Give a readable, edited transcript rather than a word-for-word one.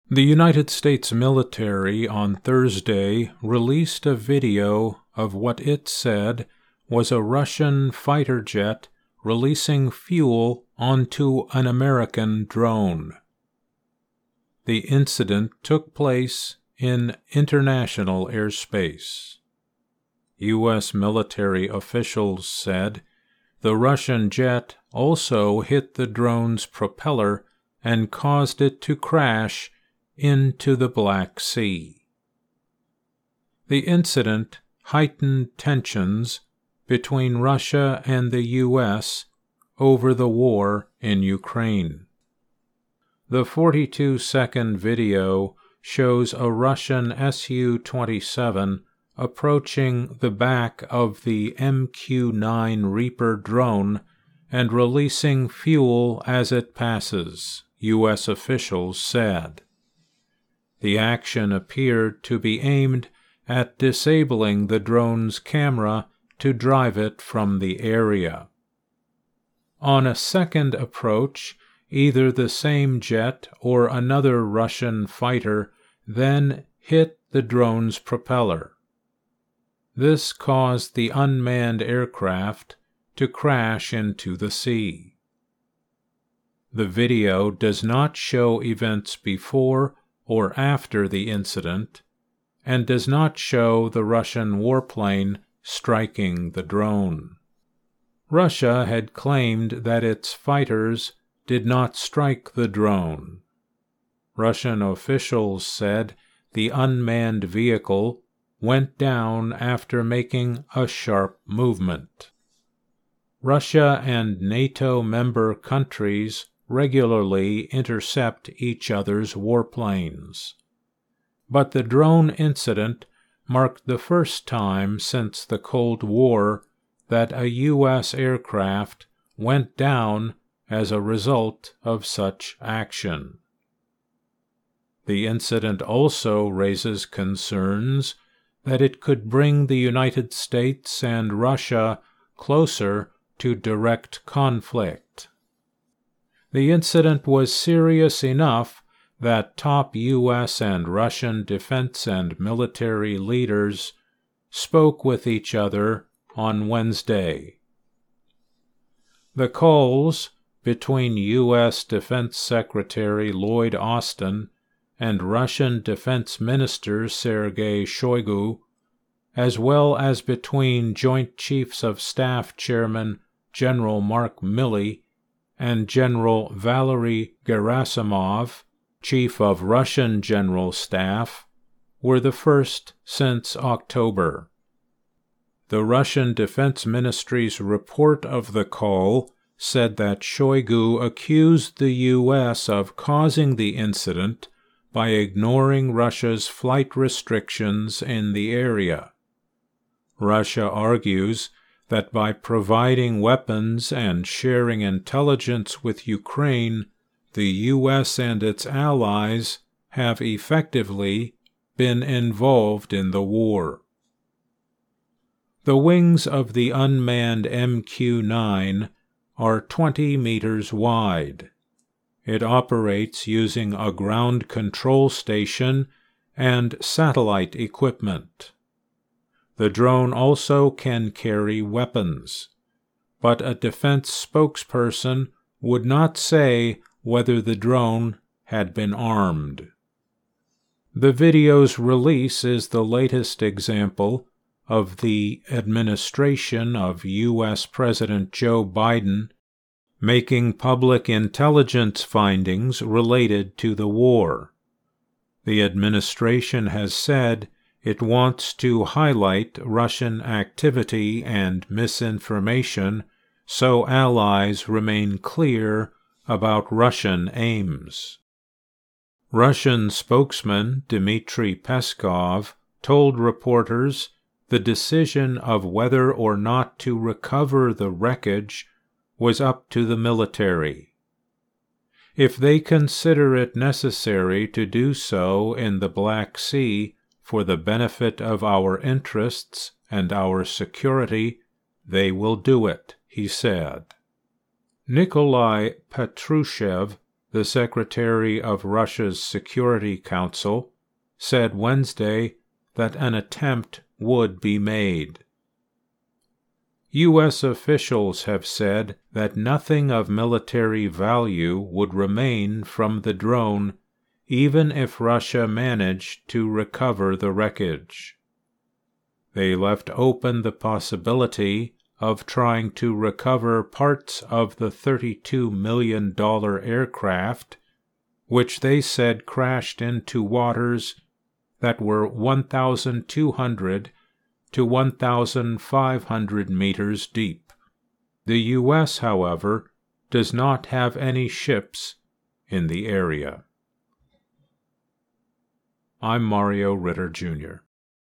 The United States military on Thursday released a video of what it said was a Russian fighter jet releasing fuel onto an American drone. The incident took place in international airspace. U.S. military officials said the Russian jet also hit the drone's propeller and caused it to crash into the Black Sea. The incident heightened tensions between Russia and the U.S. over the war in Ukraine. The 42-second video shows a Russian Su-27 approaching the back of the MQ-9 Reaper drone and releasing fuel as it passes, U.S. officials said. The action appeared to be aimed at disabling the drone's camera to drive it from the area. On a second approach, either the same jet or another Russian fighter then hit the drone's propeller. This caused the unmanned aircraft to crash into the sea. The video does not show events before or after the incident, and does not show the Russian warplane striking the drone. Russia had claimed that its fighters did not strike the drone. Russian officials said the unmanned vehicle went down after making a sharp movement. Russia and NATO member countries regularly intercept each other's warplanes. But the drone incident marked the first time since the Cold War that a U.S. aircraft went down as a result of such action. The incident also raises concerns that it could bring the United States and Russia closer to direct conflict. The incident was serious enough that top U.S. and Russian defense and military leaders spoke with each other on Wednesday. The calls between U.S. Defense Secretary Lloyd Austin and Russian Defense Minister Sergei Shoigu, as well as between Joint Chiefs of Staff Chairman General Mark Milley and General Valery Gerasimov, Chief of Russian General Staff, were the first since October. The Russian Defense Ministry's report of the call said that Shoigu accused the U.S. of causing the incident by ignoring Russia's flight restrictions in the area. Russia argues that by providing weapons and sharing intelligence with Ukraine, the U.S. and its allies have effectively been involved in the war. The wings of the unmanned MQ-9 are 20 meters wide. It operates using a ground control station and satellite equipment. The drone also can carry weapons, but a defense spokesperson would not say whether the drone had been armed. The video's release is the latest example of the administration of U.S. President Joe Biden making public intelligence findings related to the war. The administration has said it wants to highlight Russian activity and misinformation so allies remain clear about Russian aims. Russian spokesman Dmitry Peskov told reporters the decision of whether or not to recover the wreckage was up to the military. If they consider it necessary to do so in the Black Sea for the benefit of our interests and our security, they will do it, he said. Nikolai Patrushev, the Secretary of Russia's Security Council, said Wednesday that an attempt would be made. U.S. officials have said that nothing of military value would remain from the drone even if Russia managed to recover the wreckage. They left open the possibility of trying to recover parts of the $32 million aircraft, which they said crashed into waters that were 1,200 to 1,500 meters deep. The U.S., however, does not have any ships in the area. I'm Mario Ritter, Jr.